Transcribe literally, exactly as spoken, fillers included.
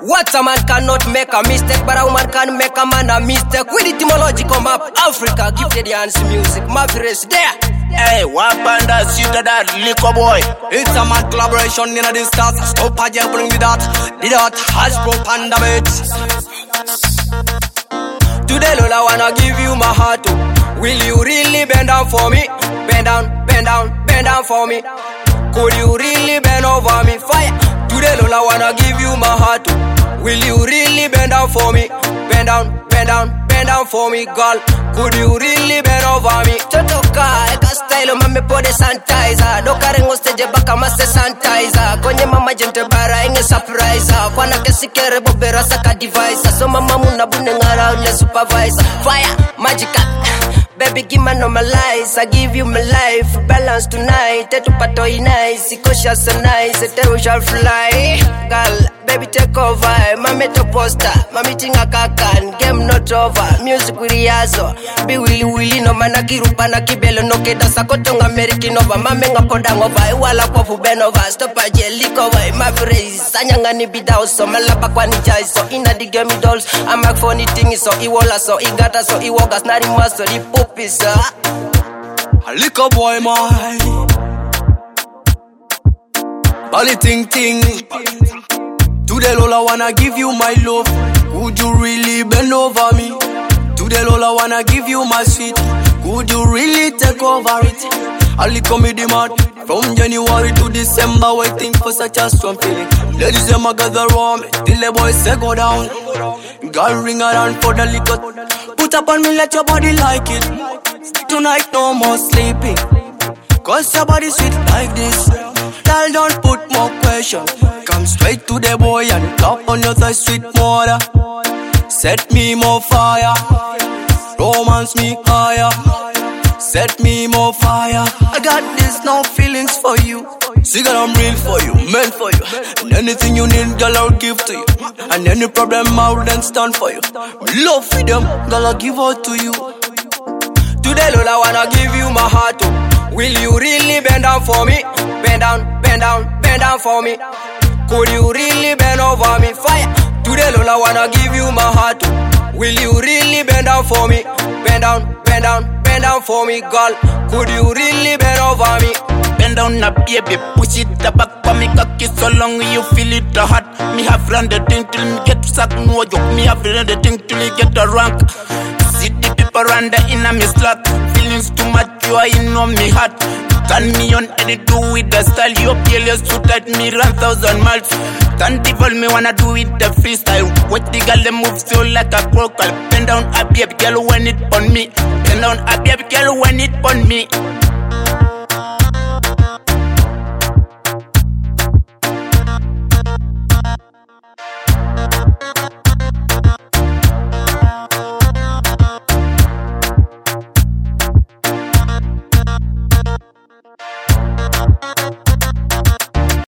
What a man cannot make a mistake, but a woman can make a man a mistake. With the etymological map, Africa gifted the dance music. Mavericks there. Hey, Wapanda, Sita, that liquor boy. It's a mad collaboration in the start. Stop a jump bring the dot. The dot has pro panda mates. Today, Lola, wanna give you my heart. Oh. Will you really bend down for me? Bend down, bend down, bend down for me. Could you really bend over me? Fire. Today, Lola, wanna give you my heart. Oh. Will you really bend down for me? Bend down, bend down, bend down for me, girl. Could you really bend over me? Totoka, eka style, mame pode sanitizer. Doka rengo stage baka master sanitizer. Konye mama jente bara inge surprise. Kwana kesi kere bobera saka device. So mama muna bune ngara ule supervisor. Fire, magical. Baby, give me normalize. I give you my life. Balance tonight. Tetu patoi nice. Ikosha so nice. Teru shall fly. Girl, baby, take over. Mame to poster. Mami tinga kakan. Game not over. Music with riazo. Be willy willy. No mana kirupa na kibelo. No keda sakotonga American over. Mame nga podang over. Iwala kwa fuben over. Stop a jelly cover. My phrase. Sanyanga ni bida so. Malapa kwa ni jai so. Ina di game dolls. I'm back for anything so. Iwola so. Igata so. Iwogas. Nari maso. Ipo. Pizza. A liquor boy, my Bally ting ting. Today, Lola, wanna give you my love. Could you really bend over me? Today, Lola, wanna give you my sweet. Could you really take over it? A liquor me demand. From January to December, waiting for such a strong feeling. Ladies, them a gather round me till the boys say go down. Girl, ring around for the liquor. Put up on me, let your body like it. Tonight, no more sleeping. Cause your body sweet like this. Girl, don't put more question. Come straight to the boy and drop on your thigh, sweet mother. Set me more fire. Romance me higher. Set me more fire. I got this, no feelings for you. Cigar, I'm real for you, meant for you. And anything you need, girl, I'll give to you. And any problem, I wouldn't stand for you. Love for them, girl, I'll give all to you. Today, Lola, wanna give you my heart. Oh. Will you really bend down for me? Bend down, bend down, bend down for me. Could you really bend over me? Fire. Today, Lola, wanna give you my heart. Oh. Will you really bend down for me? Bend down, bend down, bend down for me, girl. Could you really bend over me? Bend down now, baby, push it back for me, cocky so long you feel it hot. Me have run the thing till me get sack, no joke. Me have run the thing till you get a rank. See the people run the inner me slack. Feelings too much, you are in on me heart. Turn me on and it do with the style. Your P L S so tight, me run thousand miles. Can't devil me wanna do it the freestyle. What the girl they move so like a crocodile. Bend down a baby girl when it on me. Bend down a baby girl when it on me.